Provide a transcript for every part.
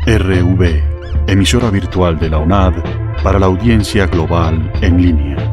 RV, emisora virtual de la UNAD para la audiencia global en línea.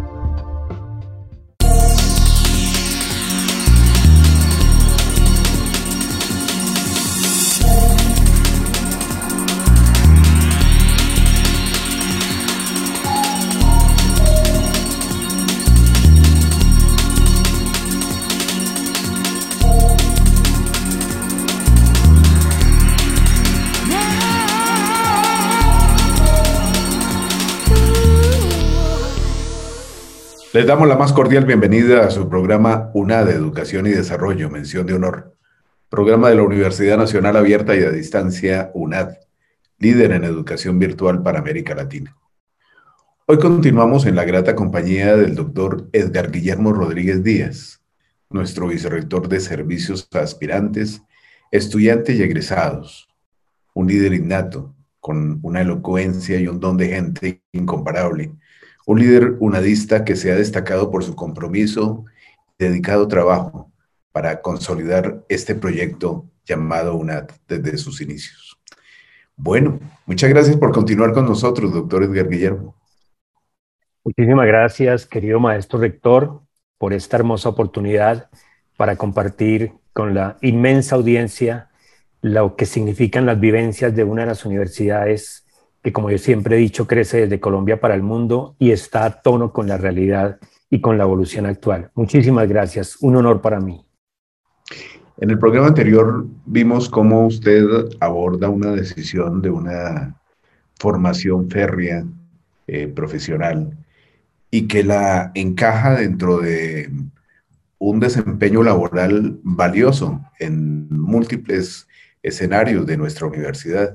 Les damos la más cordial bienvenida a su programa UNAD, Educación y Desarrollo, Mención de Honor, programa de la Universidad Nacional Abierta y a Distancia UNAD, líder en educación virtual para América Latina. Hoy continuamos en la grata compañía del doctor Edgar Guillermo Rodríguez Díaz, nuestro vicerrector de Servicios a Aspirantes, Estudiantes y Egresados, un líder innato, con una elocuencia y un don de gente incomparable, un líder unadista que se ha destacado por su compromiso y dedicado trabajo para consolidar este proyecto llamado UNAD desde sus inicios. Bueno, muchas gracias por continuar con nosotros, doctor Edgar Guillermo. Muchísimas gracias, querido maestro rector, por esta hermosa oportunidad para compartir con la inmensa audiencia lo que significan las vivencias de una de las universidades que, como yo siempre he dicho, crece desde Colombia para el mundo y está a tono con la realidad y con la evolución actual. Muchísimas gracias, un honor para mí. En el programa anterior vimos cómo usted aborda una decisión de una formación férrea profesional y que la encaja dentro de un desempeño laboral valioso en múltiples escenarios de nuestra universidad.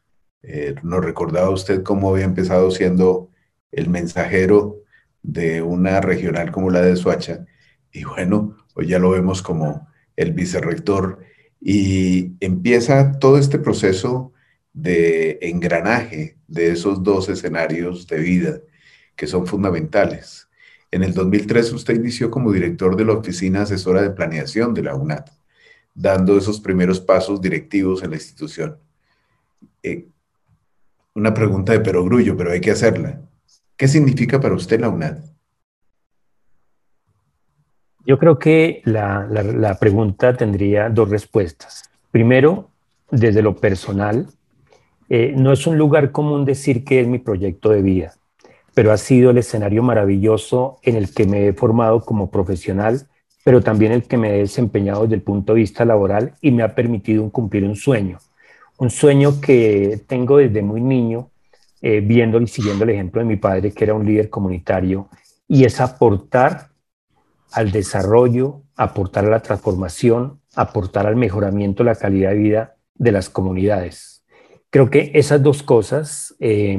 Nos recordaba usted cómo había empezado siendo el mensajero de una regional como la de Soacha, y bueno, hoy ya lo vemos como el vicerrector, y empieza todo este proceso de engranaje de esos dos escenarios de vida que son fundamentales. En el 2003 usted inició como director de la Oficina Asesora de Planeación de la UNAD, dando esos primeros pasos directivos en la institución. Una pregunta de perogrullo, pero hay que hacerla. ¿Qué significa para usted la UNAD? Yo creo que la pregunta tendría dos respuestas. Primero, desde lo personal, no es un lugar común decir que es mi proyecto de vida, pero ha sido el escenario maravilloso en el que me he formado como profesional, pero también el que me he desempeñado desde el punto de vista laboral y me ha permitido cumplir un sueño que tengo desde muy niño, viendo y siguiendo el ejemplo de mi padre, que era un líder comunitario, y es aportar al desarrollo, aportar a la transformación, aportar al mejoramiento de la calidad de vida de las comunidades. Creo que esas dos cosas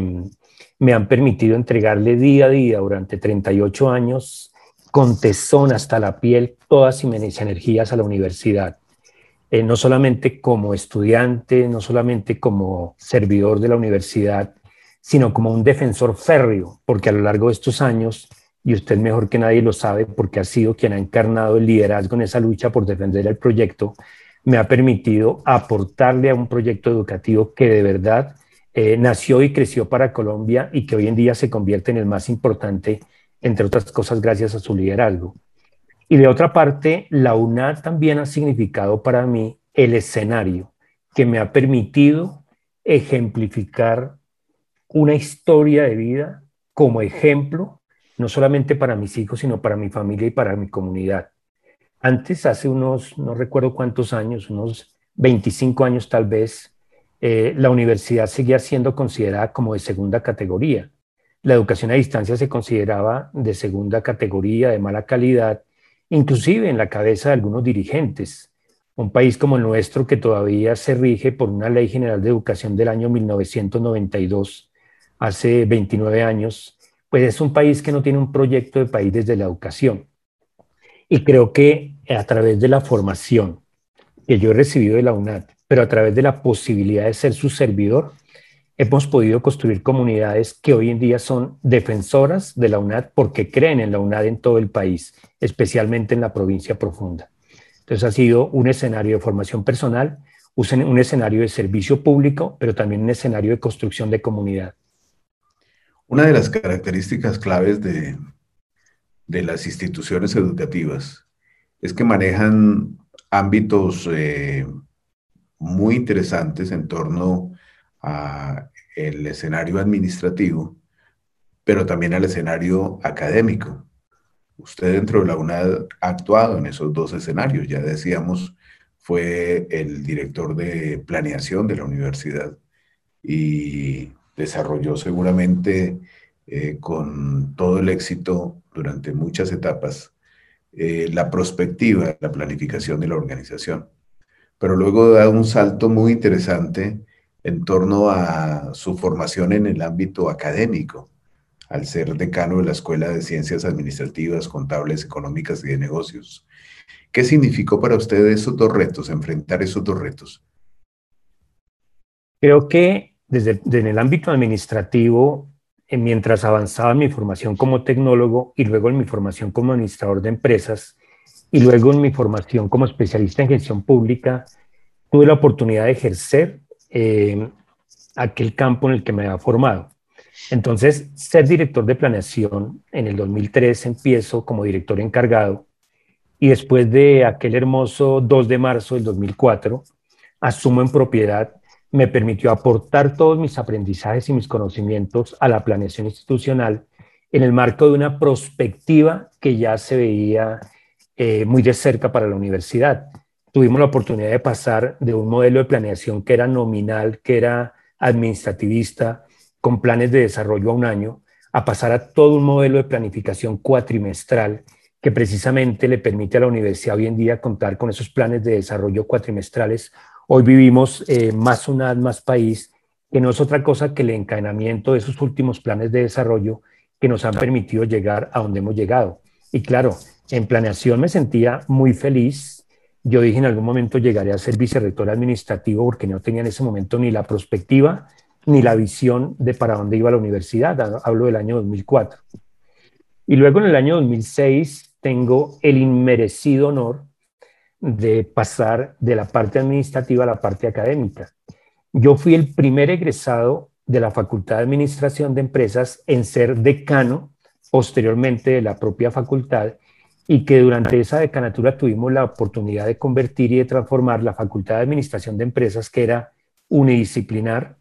me han permitido entregarle día a día durante 38 años, con tesón hasta la piel, todas mis energías a la universidad. No solamente como estudiante, no solamente como servidor de la universidad, sino como un defensor férreo, porque a lo largo de estos años, y usted mejor que nadie lo sabe porque ha sido quien ha encarnado el liderazgo en esa lucha por defender el proyecto, me ha permitido aportarle a un proyecto educativo que de verdad nació y creció para Colombia y que hoy en día se convierte en el más importante, entre otras cosas, gracias a su liderazgo. Y de otra parte, la UNAD también ha significado para mí el escenario que me ha permitido ejemplificar una historia de vida como ejemplo, no solamente para mis hijos, sino para mi familia y para mi comunidad. Antes, hace unos, no recuerdo cuántos años, unos 25 años tal vez, la universidad seguía siendo considerada como de segunda categoría. La educación a distancia se consideraba de segunda categoría, de mala calidad, inclusive en la cabeza de algunos dirigentes. Un país como el nuestro, que todavía se rige por una Ley General de Educación del año 1992, hace 29 años, pues es un país que no tiene un proyecto de país desde la educación. Y creo que a través de la formación que yo he recibido de la UNAD, pero a través de la posibilidad de ser su servidor, hemos podido construir comunidades que hoy en día son defensoras de la UNAD porque creen en la UNAD en todo el país, especialmente en la provincia profunda. Entonces ha sido un escenario de formación personal, un escenario de servicio público, pero también un escenario de construcción de comunidad. Una de las características claves de las instituciones educativas es que manejan ámbitos muy interesantes en torno al escenario administrativo, pero también al escenario académico. Usted dentro de la UNAD ha actuado en esos dos escenarios, ya decíamos, fue el director de planeación de la universidad y desarrolló seguramente con todo el éxito durante muchas etapas la prospectiva, la planificación de la organización. Pero luego da un salto muy interesante en torno a su formación en el ámbito académico, al ser decano de la Escuela de Ciencias Administrativas, Contables, Económicas y de Negocios. ¿Qué significó para usted esos dos retos, enfrentar esos dos retos? Creo que desde en el ámbito administrativo, mientras avanzaba en mi formación como tecnólogo y luego en mi formación como administrador de empresas y luego en mi formación como especialista en gestión pública, tuve la oportunidad de ejercer aquel campo en el que me había formado. Entonces, ser director de planeación, en el 2003 empiezo como director encargado y después de aquel hermoso 2 de marzo del 2004, asumo en propiedad, me permitió aportar todos mis aprendizajes y mis conocimientos a la planeación institucional en el marco de una prospectiva que ya se veía muy de cerca para la universidad. Tuvimos la oportunidad de pasar de un modelo de planeación que era nominal, que era administrativista, con planes de desarrollo a un año, a pasar a todo un modelo de planificación cuatrimestral que precisamente le permite a la universidad hoy en día contar con esos planes de desarrollo cuatrimestrales. Hoy vivimos más UNAD, más país, que no es otra cosa que el encadenamiento de esos últimos planes de desarrollo que nos han permitido llegar a donde hemos llegado. Y claro, en planeación me sentía muy feliz. Yo dije en algún momento llegaré a ser vicerrector administrativo porque no tenía en ese momento ni la perspectiva ni la visión de para dónde iba la universidad. Hablo del año 2004. Y luego en el año 2006 tengo el inmerecido honor de pasar de la parte administrativa a la parte académica. Yo fui el primer egresado de la Facultad de Administración de Empresas en ser decano posteriormente de la propia facultad y que durante esa decanatura tuvimos la oportunidad de convertir y de transformar la Facultad de Administración de Empresas, que era unidisciplinar,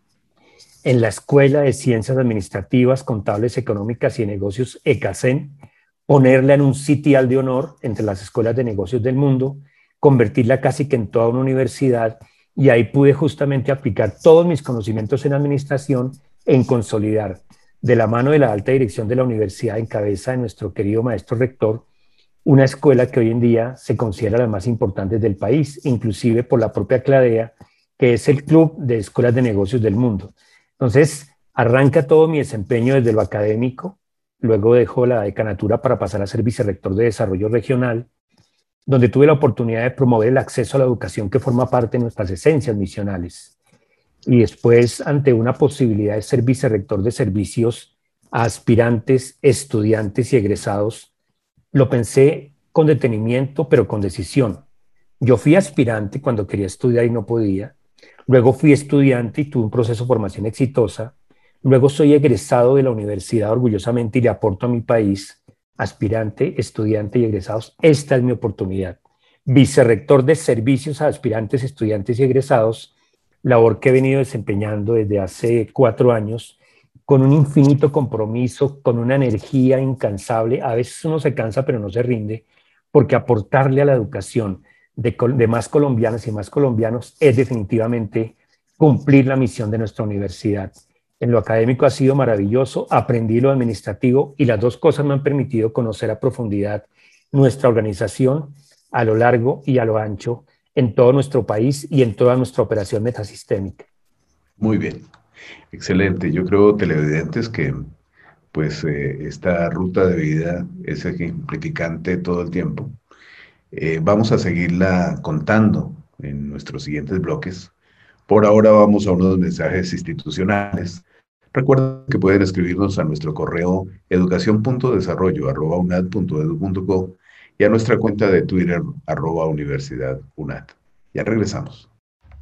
en la Escuela de Ciencias Administrativas, Contables, Económicas y de Negocios, ECACEN, ponerla en un sitial de honor entre las escuelas de negocios del mundo, convertirla casi que en toda una universidad, y ahí pude justamente aplicar todos mis conocimientos en administración en consolidar, de la mano de la alta dirección de la universidad en cabeza de nuestro querido maestro rector, una escuela que hoy en día se considera la más importante del país, inclusive por la propia CLADEA, que es el Club de Escuelas de Negocios del Mundo. Entonces, arranca todo mi desempeño desde lo académico, luego dejo la decanatura para pasar a ser vicerrector de desarrollo regional, donde tuve la oportunidad de promover el acceso a la educación que forma parte de nuestras esencias misionales. Y después, ante una posibilidad de ser vicerrector de servicios a aspirantes, estudiantes y egresados, lo pensé con detenimiento, pero con decisión. Yo fui aspirante cuando quería estudiar y no podía. Luego fui estudiante y tuve un proceso de formación exitosa. Luego soy egresado de la universidad orgullosamente y le aporto a mi país, aspirante, estudiante y egresados. Esta es mi oportunidad. Vicerrector de servicios a aspirantes, estudiantes y egresados, labor que he venido desempeñando desde hace 4 años, con un infinito compromiso, con una energía incansable. A veces uno se cansa, pero no se rinde, porque aportarle a la educación de más colombianas y más colombianos es definitivamente cumplir la misión de nuestra universidad. En lo académico ha sido maravilloso, aprendí lo administrativo y las dos cosas me han permitido conocer a profundidad nuestra organización a lo largo y a lo ancho en todo nuestro país y en toda nuestra operación metasistémica. Muy bien, excelente. Yo creo, televidentes, que pues esta ruta de vida es ejemplificante todo el tiempo. Vamos a seguirla contando en nuestros siguientes bloques. Por ahora vamos a unos mensajes institucionales. Recuerden que pueden escribirnos a nuestro correo educacion.desarrollo@unad.edu.co y a nuestra cuenta de Twitter @universidadunad. Ya regresamos.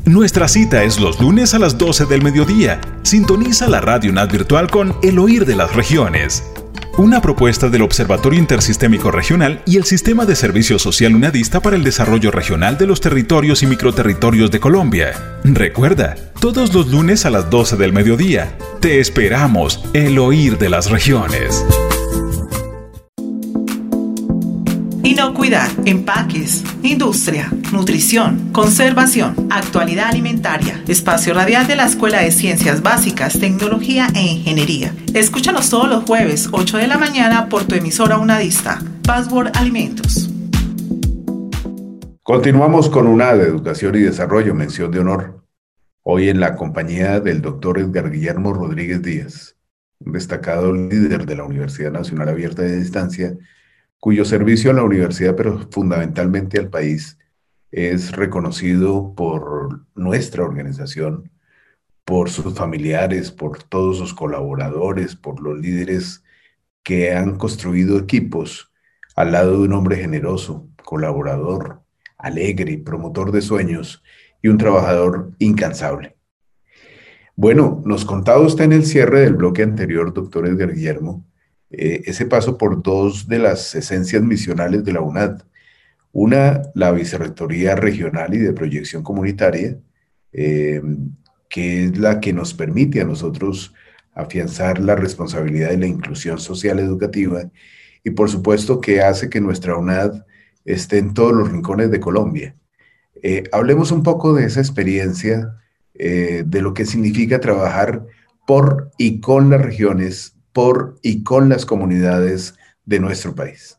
Nuestra cita es los lunes a las 12 del mediodía. Sintoniza la Radio UNAD virtual con El Oír de las Regiones. Una propuesta del Observatorio Intersistémico Regional y el Sistema de Servicio Social UNADista para el Desarrollo Regional de los Territorios y Microterritorios de Colombia. Recuerda, todos los lunes a las 12 del mediodía. Te esperamos, El Oír de las Regiones. Inocuidad, empaques, industria, nutrición, conservación, actualidad alimentaria. Espacio radial de la Escuela de Ciencias Básicas, Tecnología e Ingeniería. Escúchanos todos los jueves, 8 de la mañana, por tu emisora unadista. Password Alimentos. Continuamos con UNAD, Educación y Desarrollo, mención de honor. Hoy en la compañía del doctor Edgar Guillermo Rodríguez Díaz, un destacado líder de la Universidad Nacional Abierta de Distancia, cuyo servicio a la universidad, pero fundamentalmente al país, es reconocido por nuestra organización, por sus familiares, por todos sus colaboradores, por los líderes que han construido equipos al lado de un hombre generoso, colaborador, alegre, promotor de sueños y un trabajador incansable. Bueno, nos contaba usted en el cierre del bloque anterior, doctor Edgar Guillermo, ese paso por dos de las esencias misionales de la UNAD. Una, la Vicerrectoría Regional y de Proyección Comunitaria, que es la que nos permite a nosotros afianzar la responsabilidad de la inclusión social educativa y por supuesto que hace que nuestra UNAD esté en todos los rincones de Colombia. Hablemos un poco de esa experiencia, de lo que significa trabajar por y con las regiones, por y con las comunidades de nuestro país.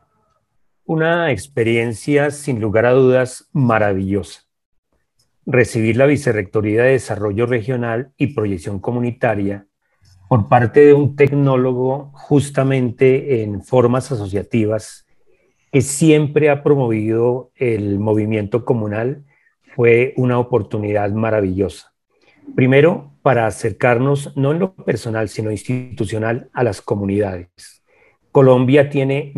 Una experiencia, sin lugar a dudas, maravillosa. Recibir la Vicerrectoría de Desarrollo Regional y Proyección Comunitaria por parte de un tecnólogo justamente en formas asociativas que siempre ha promovido el movimiento comunal fue una oportunidad maravillosa. Primero, para acercarnos, no en lo personal, sino institucional, a las comunidades. Colombia tiene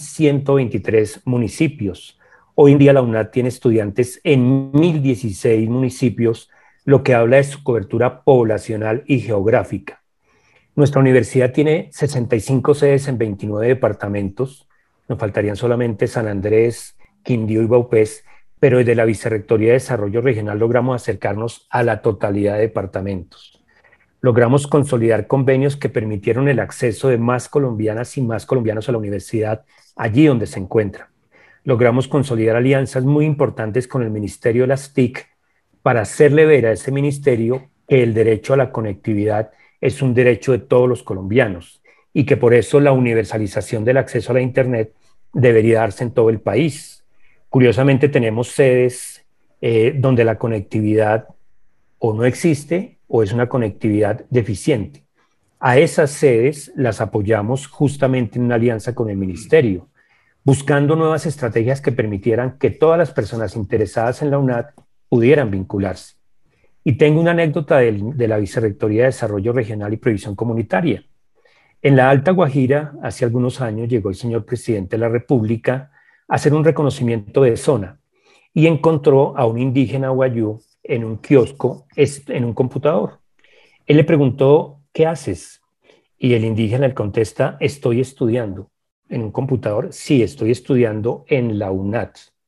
1.123 municipios. Hoy en día la UNAD tiene estudiantes en 1.016 municipios, lo que habla de su cobertura poblacional y geográfica. Nuestra universidad tiene 65 sedes en 29 departamentos. Nos faltarían solamente San Andrés, Quindío y Vaupés, pero desde la Vicerrectoría de Desarrollo Regional logramos acercarnos a la totalidad de departamentos. Logramos consolidar convenios que permitieron el acceso de más colombianas y más colombianos a la universidad allí donde se encuentran. Logramos consolidar alianzas muy importantes con el Ministerio de las TIC para hacerle ver a ese ministerio que el derecho a la conectividad es un derecho de todos los colombianos y que por eso la universalización del acceso a la Internet debería darse en todo el país. Curiosamente tenemos sedes donde la conectividad o no existe o es una conectividad deficiente. A esas sedes las apoyamos justamente en una alianza con el ministerio, buscando nuevas estrategias que permitieran que todas las personas interesadas en la UNAD pudieran vincularse. Y tengo una anécdota de la Vicerrectoría de Desarrollo Regional y Previsión Comunitaria. En la Alta Guajira, hace algunos años, llegó el señor presidente de la República a hacer un reconocimiento de zona y encontró a un indígena guayú en un kiosco, en un computador. Él le preguntó, ¿qué haces? Y el indígena le contesta, estoy estudiando. ¿En un computador? Sí, estoy estudiando en la UNAD.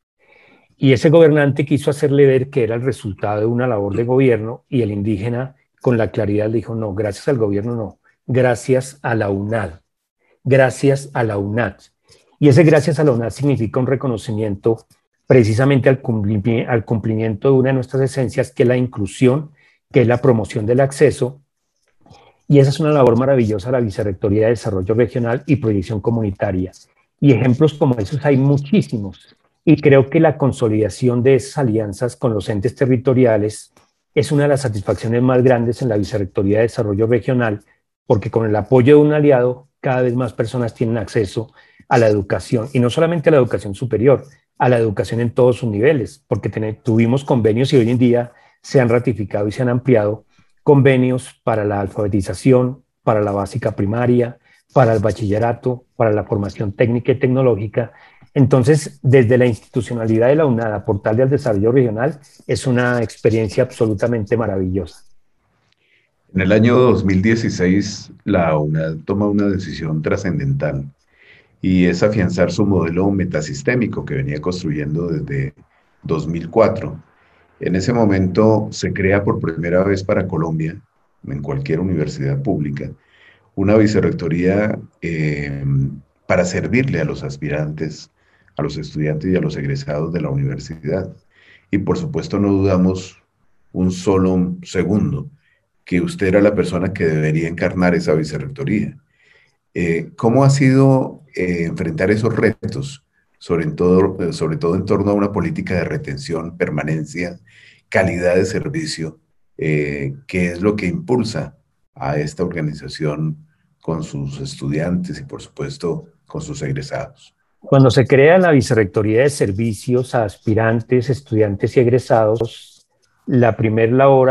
Y ese gobernante quiso hacerle ver que era el resultado de una labor de gobierno y el indígena con la claridad le dijo, no, gracias al gobierno no, gracias a la UNAD. Gracias a la UNAD. Y ese gracias a la UNAD significa un reconocimiento precisamente al cumplimiento de una de nuestras esencias, que es la inclusión, que es la promoción del acceso. Y esa es una labor maravillosa de la Vicerrectoría de Desarrollo Regional y Proyección Comunitaria. Y ejemplos como esos hay muchísimos. Y creo que la consolidación de esas alianzas con los entes territoriales es una de las satisfacciones más grandes en la Vicerrectoría de Desarrollo Regional, porque con el apoyo de un aliado, cada vez más personas tienen acceso a la educación, y no solamente a la educación superior, a la educación en todos sus niveles, porque tuvimos convenios y hoy en día se han ratificado y se han ampliado convenios para la alfabetización, para la básica primaria, para el bachillerato, para la formación técnica y tecnológica, Entonces, desde la institucionalidad de la UNAD, aportarle al desarrollo regional es una experiencia absolutamente maravillosa. En el año 2016, la UNAD toma una decisión trascendental y es afianzar su modelo metasistémico que venía construyendo desde 2004. En ese momento se crea por primera vez para Colombia, en cualquier universidad pública, una vicerrectoría para servirle a los aspirantes, a los estudiantes y a los egresados de la universidad. Y por supuesto no dudamos un solo segundo que usted era la persona que debería encarnar esa vicerrectoría. ¿Cómo ha sido enfrentar esos retos, sobre todo en torno a una política de retención, permanencia, calidad de servicio, que es lo que impulsa a esta organización con sus estudiantes y por supuesto con sus egresados? Cuando se crea la Vicerrectoría de Servicios a aspirantes, estudiantes y egresados, la primera labor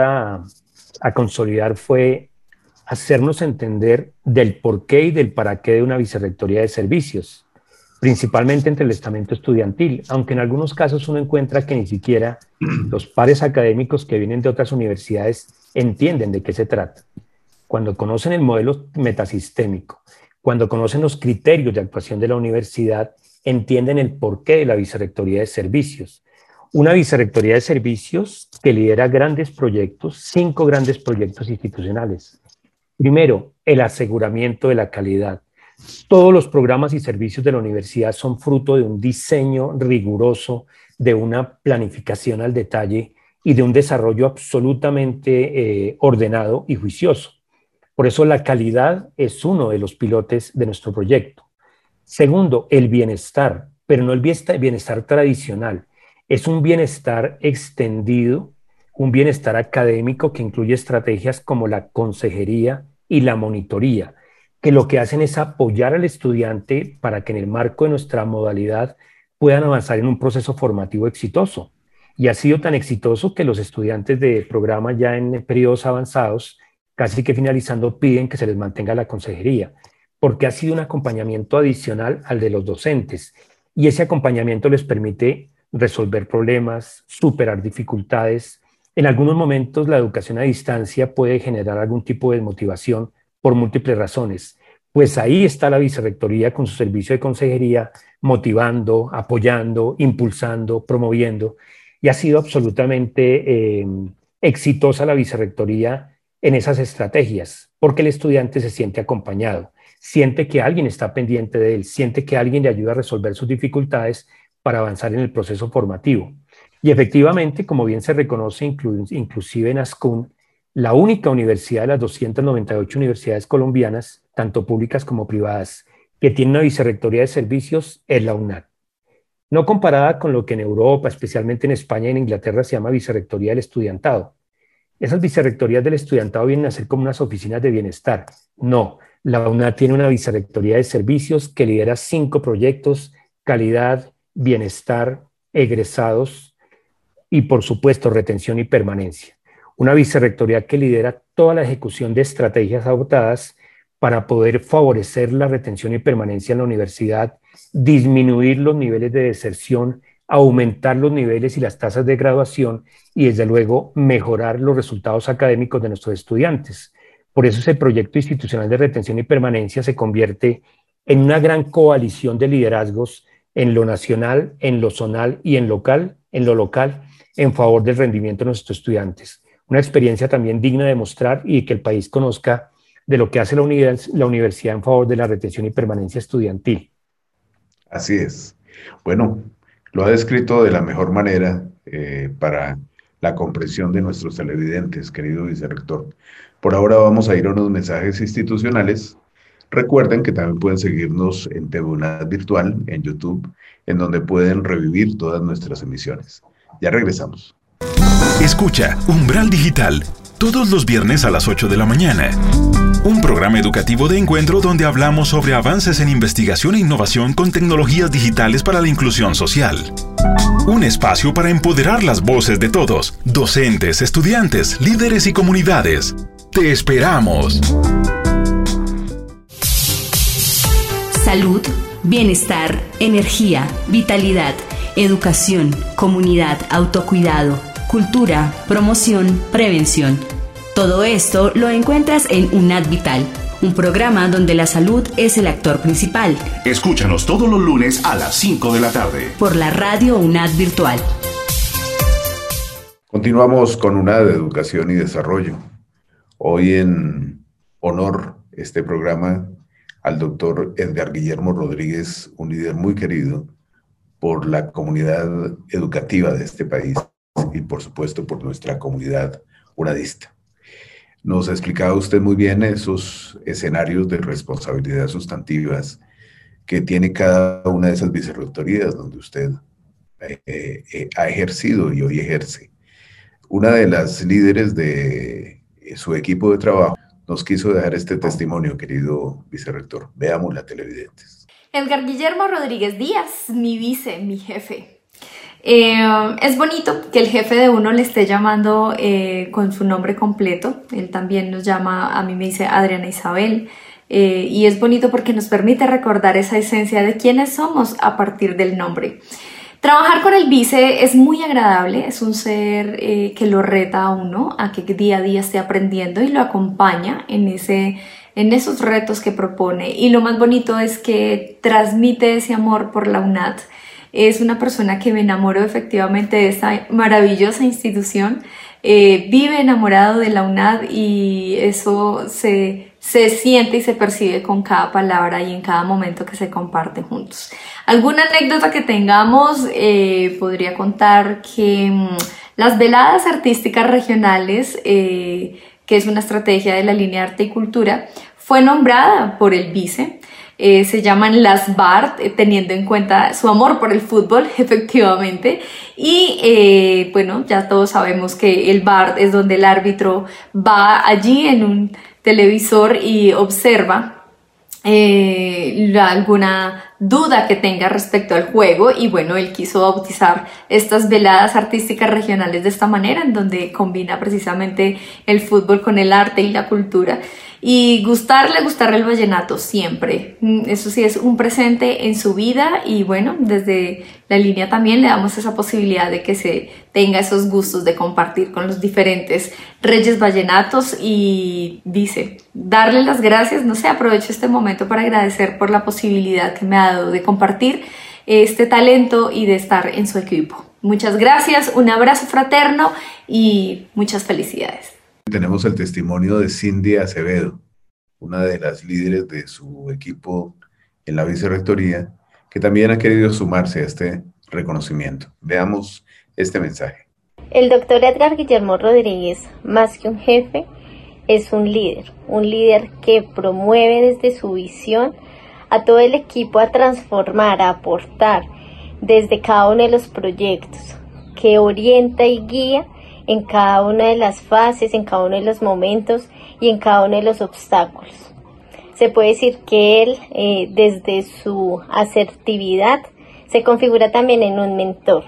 a consolidar fue hacernos entender del porqué y del para qué de una Vicerrectoría de Servicios, principalmente entre el estamento estudiantil, aunque en algunos casos uno encuentra que ni siquiera los pares académicos que vienen de otras universidades entienden de qué se trata. Cuando conocen el modelo metasistémico, cuando conocen los criterios de actuación de la universidad, entienden el porqué de la Vicerrectoría de Servicios. Una Vicerrectoría de Servicios que lidera grandes proyectos, 5 grandes proyectos institucionales. Primero, el aseguramiento de la calidad. Todos los programas y servicios de la universidad son fruto de un diseño riguroso, de una planificación al detalle y de un desarrollo absolutamente ordenado y juicioso. Por eso la calidad es uno de los pilotes de nuestro proyecto. Segundo, el bienestar, pero no el bienestar tradicional. Es un bienestar extendido, un bienestar académico que incluye estrategias como la consejería y la monitoría, que lo que hacen es apoyar al estudiante para que en el marco de nuestra modalidad puedan avanzar en un proceso formativo exitoso. Y ha sido tan exitoso que los estudiantes de programa ya en periodos avanzados, casi que finalizando, piden que se les mantenga la consejería, porque ha sido un acompañamiento adicional al de los docentes. Y ese acompañamiento les permite resolver problemas, superar dificultades. En algunos momentos la educación a distancia puede generar algún tipo de desmotivación por múltiples razones. Pues ahí está la Vicerrectoría con su servicio de consejería, motivando, apoyando, impulsando, promoviendo. Y ha sido absolutamente exitosa la Vicerrectoría en esas estrategias, porque el estudiante se siente acompañado, siente que alguien está pendiente de él, siente que alguien le ayuda a resolver sus dificultades para avanzar en el proceso formativo. Y efectivamente, como bien se reconoce inclusive en ASCUN, la única universidad de las 298 universidades colombianas, tanto públicas como privadas, que tiene una Vicerrectoría de Servicios es la UNAD. No comparada con lo que en Europa, especialmente en España y en Inglaterra, se llama Vicerrectoría del Estudiantado. Esas vicerrectorías del estudiantado vienen a ser como unas oficinas de bienestar. No, la UNAD tiene una Vicerrectoría de Servicios que lidera 5 proyectos: calidad, bienestar, egresados y, por supuesto, retención y permanencia. Una vicerrectoría que lidera toda la ejecución de estrategias adoptadas para poder favorecer la retención y permanencia en la universidad, disminuir los niveles de deserción, aumentar los niveles y las tasas de graduación y, desde luego, mejorar los resultados académicos de nuestros estudiantes. Por eso ese proyecto institucional de retención y permanencia se convierte en una gran coalición de liderazgos en lo nacional, en lo zonal y en lo local, en favor del rendimiento de nuestros estudiantes. Una experiencia también digna de mostrar y que el país conozca de lo que hace la universidad en favor de la retención y permanencia estudiantil. Así es. Bueno, lo ha descrito de la mejor manera para la comprensión de nuestros televidentes, querido vicerrector. Por ahora vamos a ir a unos mensajes institucionales. Recuerden que también pueden seguirnos en TV UNAD Virtual, en YouTube, en donde pueden revivir todas nuestras emisiones. Ya regresamos. Escucha Umbral Digital todos los viernes a las 8 de la mañana. Un programa educativo de encuentro donde hablamos sobre avances en investigación e innovación con tecnologías digitales para la inclusión social. Un espacio para empoderar las voces de todos, docentes, estudiantes, líderes y comunidades. ¡Te esperamos! Salud, Bienestar, energía, vitalidad, educación, comunidad, autocuidado, cultura, promoción, prevención. Todo esto lo encuentras en UNAD Vital, un programa donde la salud es el actor principal. Escúchanos todos los lunes a las 5 de la tarde. Por la radio UNAD Virtual. Continuamos con UNAD Educación y Desarrollo. Hoy en honor este programa al doctor Edgar Guillermo Rodríguez, un líder muy querido por la comunidad educativa de este país y por supuesto por nuestra comunidad unadista. Nos explicaba usted muy bien esos escenarios de responsabilidad sustantivas que tiene cada una de esas vicerrectorías donde usted ha ejercido y hoy ejerce. Una de las líderes de su equipo de trabajo nos quiso dejar este testimonio, querido vicerrector. Veamos la televidentes. Edgar Guillermo Rodríguez Díaz, mi vice, mi jefe. Es bonito que el jefe de uno le esté llamando con su nombre completo. Él también nos llama, a mí me dice Adriana Isabel. Y es bonito porque nos permite recordar esa esencia de quiénes somos a partir del nombre. Trabajar con el vice es muy agradable, es un ser que lo reta a uno a que día a día esté aprendiendo y lo acompaña en esos retos que propone. Y lo más bonito es que transmite ese amor por la UNAD. Es una persona que me enamoró efectivamente de esta maravillosa institución. Vive enamorado de la UNAD y eso se siente y se percibe con cada palabra y en cada momento que se comparte juntos. Alguna anécdota que tengamos, podría contar que las veladas artísticas regionales, que es una estrategia de la línea de arte y cultura, fue nombrada por el vice. Se llaman las BART, teniendo en cuenta su amor por el fútbol, efectivamente. Y bueno, ya todos sabemos que el BART es donde el árbitro va allí en un televisor y observa alguna duda que tenga respecto al juego, y bueno, él quiso bautizar estas veladas artísticas regionales de esta manera, en donde combina precisamente el fútbol con el arte y la cultura. Y gustarle el vallenato siempre. Eso sí es un presente en su vida, y bueno, desde la línea también le damos esa posibilidad de que se tenga esos gustos de compartir con los diferentes reyes vallenatos. Y dice, darle las gracias, no sé, aprovecho este momento para agradecer por la posibilidad que me ha dado de compartir este talento y de estar en su equipo. Muchas gracias, un abrazo fraterno y muchas felicidades. Tenemos el testimonio de Cindy Acevedo, una de las líderes de su equipo en la vicerrectoría, que también ha querido sumarse a este reconocimiento. Veamos este mensaje. El doctor Edgar Guillermo Rodríguez, más que un jefe, es un líder que promueve desde su visión a todo el equipo a transformar, a aportar desde cada uno de los proyectos, que orienta y guía en cada una de las fases, en cada uno de los momentos y en cada uno de los obstáculos. Se puede decir que él, desde su asertividad, se configura también en un mentor.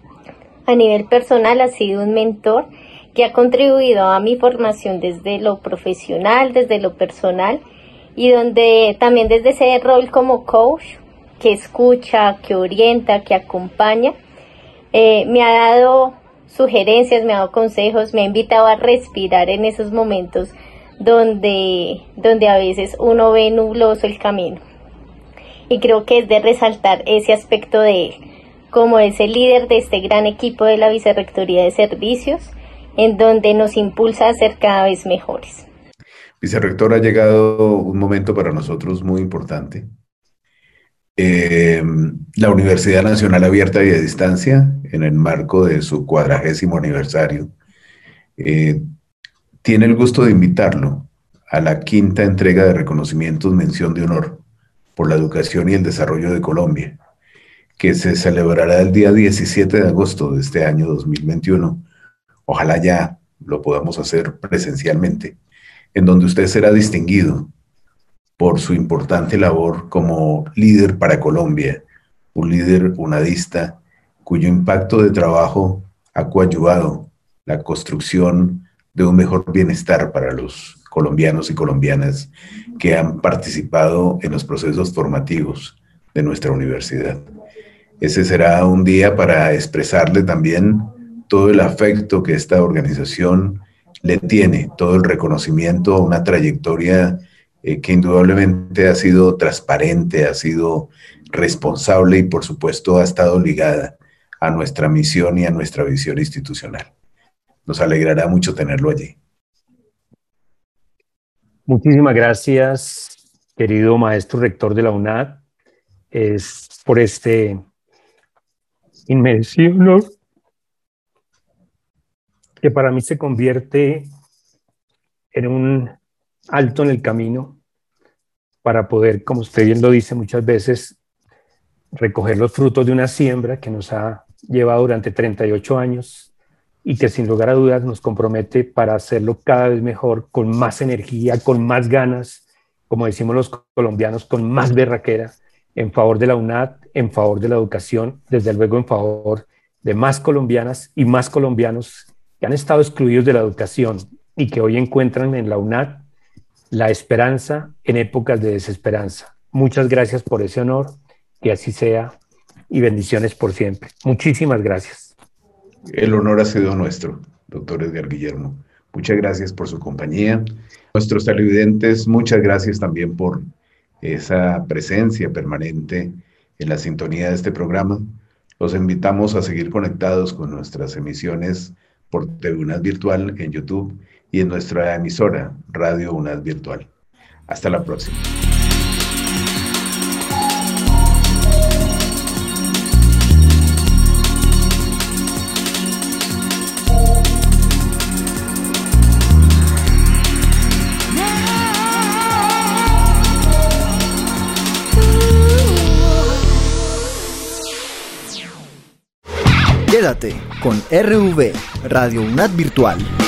A nivel personal ha sido un mentor que ha contribuido a mi formación desde lo profesional, desde lo personal, y donde también desde ese rol como coach, que escucha, que orienta, que acompaña, me ha dado sugerencias, me ha dado consejos, me ha invitado a respirar en esos momentos donde a veces uno ve nubloso el camino. Y creo que es de resaltar ese aspecto de él, como ese líder de este gran equipo de la Vicerrectoría de Servicios, en donde nos impulsa a ser cada vez mejores. Vicerrector, ha llegado un momento para nosotros muy importante. La Universidad Nacional Abierta y a Distancia, en el marco de su 40º aniversario, tiene el gusto de invitarlo a la 5ª entrega de reconocimientos Mención de Honor por la Educación y el Desarrollo de Colombia, que se celebrará el día 17 de agosto de este año 2021. Ojalá ya lo podamos hacer presencialmente, en donde usted será distinguido por su importante labor como líder para Colombia, un líder unadista cuyo impacto de trabajo ha coadyuvado la construcción de un mejor bienestar para los colombianos y colombianas que han participado en los procesos formativos de nuestra universidad. Ese será un día para expresarle también todo el afecto que esta organización le tiene, todo el reconocimiento a una trayectoria que indudablemente ha sido transparente, ha sido responsable y por supuesto ha estado ligada a nuestra misión y a nuestra visión institucional. Nos alegrará mucho tenerlo allí. Muchísimas gracias, querido maestro rector de la UNAD, por este inmenso honor que para mí se convierte en un alto en el camino para poder, como usted bien lo dice muchas veces, recoger los frutos de una siembra que nos ha llevado durante 38 años y que sin lugar a dudas nos compromete para hacerlo cada vez mejor, con más energía, con más ganas, como decimos los colombianos, con más berraquera, en favor de la UNAD, en favor de la educación, desde luego en favor de más colombianas y más colombianos que han estado excluidos de la educación y que hoy encuentran en la UNAD la esperanza en épocas de desesperanza. Muchas gracias por ese honor, que así sea, y bendiciones por siempre. Muchísimas gracias. El honor ha sido nuestro, doctor Edgar Guillermo. Muchas gracias por su compañía. Nuestros televidentes, muchas gracias también por esa presencia permanente en la sintonía de este programa. Los invitamos a seguir conectados con nuestras emisiones por TV UNAD Virtual en YouTube y en nuestra emisora Radio UNAD Virtual. Hasta la próxima. Quédate con RV Radio UNAD Virtual.